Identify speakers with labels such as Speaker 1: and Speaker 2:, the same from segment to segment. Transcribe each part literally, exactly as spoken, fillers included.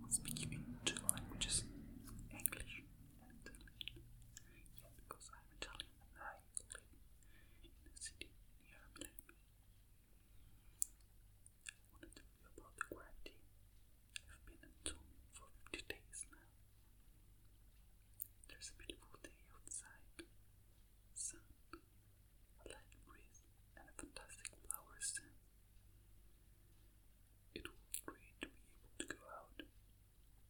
Speaker 1: speak in two languages, English and Italian. Yeah, because I'm Italian and I live in a city near Milan. I want to tell you about the quarantine. I've been at home for fifty days now. There's a beautiful day outside, sun, a light breeze, and a fantastic flower scent. It will be great to be able to go out,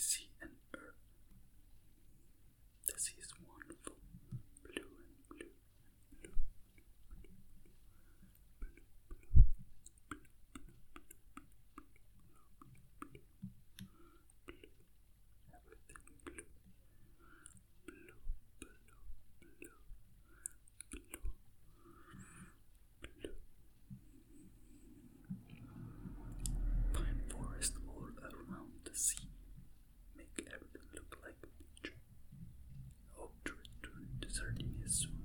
Speaker 1: sea and earth. The sea is wonderful, blue and blue, blue, blue, blue, blue, blue, blue, blue, everything blue, blue, blue, blue, blue, blue. Pine forest all around the sea make everything look like a picture. Hope to return to Sardinia soon.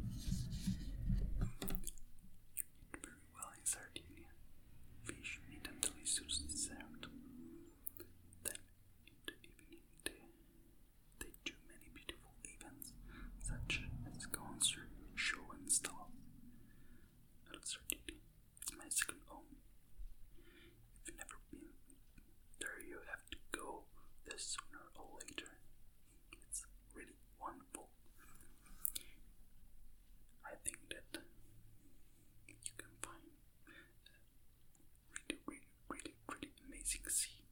Speaker 1: You eat very well in Sardinia. Fish meat and delicious dessert. Then in the evening they, they do many beautiful events such as concert, show and stuff. I love Sardinia. It's my second home. If you've never been there, you have to go there sooner or later. It's really wonderful. I think that you can find a really, really, really, really amazing sea